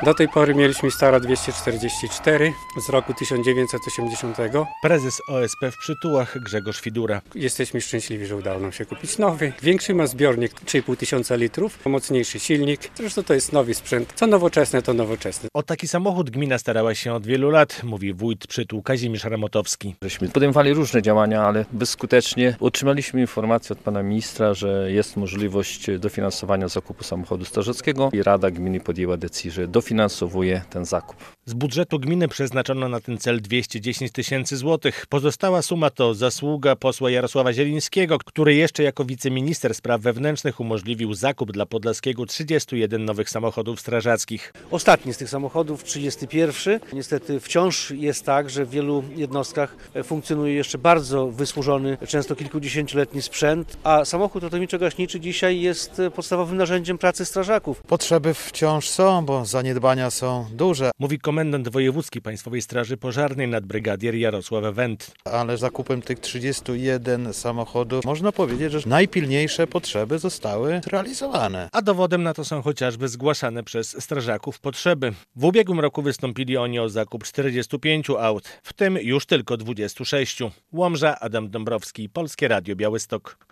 Do tej pory mieliśmy Stara 244 z roku 1980. Prezes OSP w Przytułach Grzegorz Fidura. Jesteśmy szczęśliwi, że udało nam się kupić nowy. Większy ma zbiornik 3,5 tysiąca litrów, mocniejszy silnik. Zresztą to jest nowy sprzęt. Co nowoczesne, to nowoczesne. O taki samochód gmina starała się od wielu lat, mówi wójt Przytuł Kazimierz Ramotowski. Żeśmy podejmowali różne działania, ale bezskutecznie. Otrzymaliśmy informację od pana ministra, że jest możliwość dofinansowania zakupu samochodu strażackiego i Rada Gminy podjęła decyzję, że dofinansowuje ten zakup. Z budżetu gminy przeznaczono na ten cel 210 tysięcy złotych. Pozostała suma to zasługa posła Jarosława Zielińskiego, który jeszcze jako wiceminister spraw wewnętrznych umożliwił zakup dla Podlaskiego 31 nowych samochodów strażackich. Ostatni z tych samochodów, 31. Niestety wciąż jest tak, że w wielu jednostkach funkcjonuje jeszcze bardzo wysłużony, często kilkudziesięcioletni sprzęt, a samochód ratowniczo-gaśniczy dzisiaj jest podstawowym narzędziem pracy strażaków. Potrzeby wciąż są, bo zaniedbania są duże. Mówi komendant wojewódzki Państwowej Straży Pożarnej nadbrygadier Jarosław Wendt. Ale zakupem tych 31 samochodów można powiedzieć, że najpilniejsze potrzeby zostały zrealizowane. A dowodem na to są chociażby zgłaszane przez strażaków potrzeby. W ubiegłym roku wystąpili oni o zakup 45 aut, w tym już tylko 26. Łomża, Adam Dąbrowski, Polskie Radio Białystok.